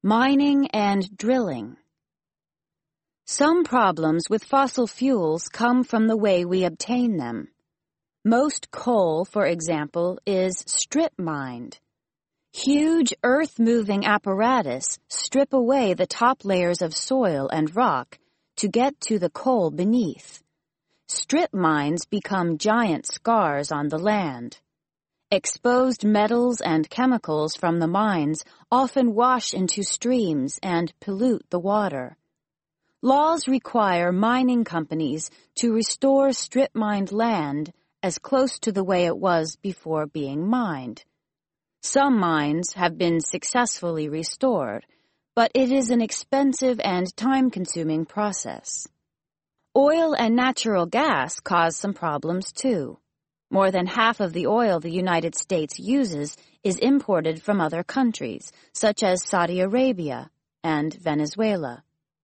Mining and drilling. Some problems with fossil fuels come from the way we obtain them. Most coal, for example, is strip-mined. Huge earth-moving apparatus strip away the top layers of soil and rock to get to the coal beneath. Strip mines become giant scars on the land. Exposed metals and chemicals from the mines often wash into streams and pollute the water. Laws require mining companies to restore strip-mined land as close to the way it was before being mined. Some mines have been successfully restored, but it is an expensive and time-consuming process. Oil and natural gas cause some problems too. More than half of the oil the United States uses is imported from other countries, such as Saudi Arabia and Venezuela.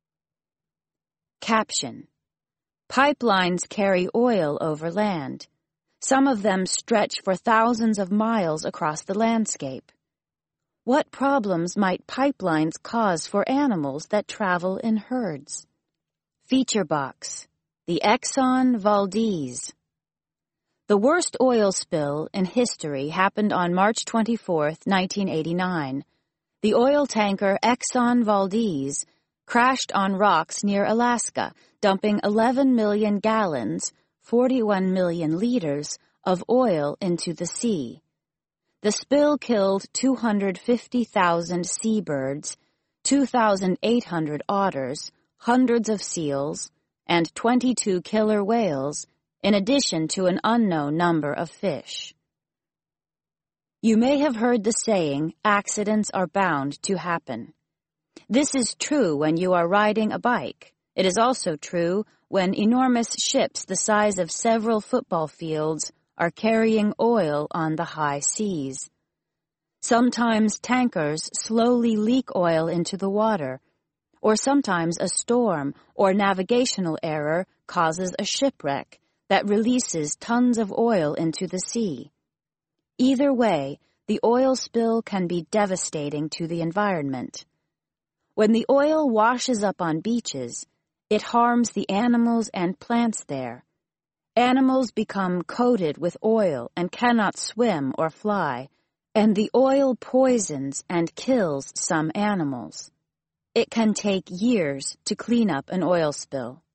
Caption: Pipelines carry oil over land. Some of them stretch for thousands of miles across the landscape. What problems might pipelines cause for animals that travel in herds? Feature box: the Exxon Valdez. The worst oil spill in history happened on March 24, 1989. The oil tanker Exxon Valdez crashed on rocks near Alaska, dumping 11 million gallons, 41 million liters, of oil into the sea. The spill killed 250,000 seabirds, 2,800 otters, hundreds of seals, and 22 killer whales, in addition to an unknown number of fish. You may have heard the saying, accidents are bound to happen. This is true when you are riding a bike. It is also true when enormous ships the size of several football fields are carrying oil on the high seas. Sometimes tankers slowly leak oil into the water, or sometimes a storm or navigational error causes a shipwreck that releases tons of oil into the sea. Either way, the oil spill can be devastating to the environment. When the oil washes up on beaches, it harms the animals and plants there. Animals become coated with oil and cannot swim or fly, and the oil poisons and kills some animals. It can take years to clean up an oil spill.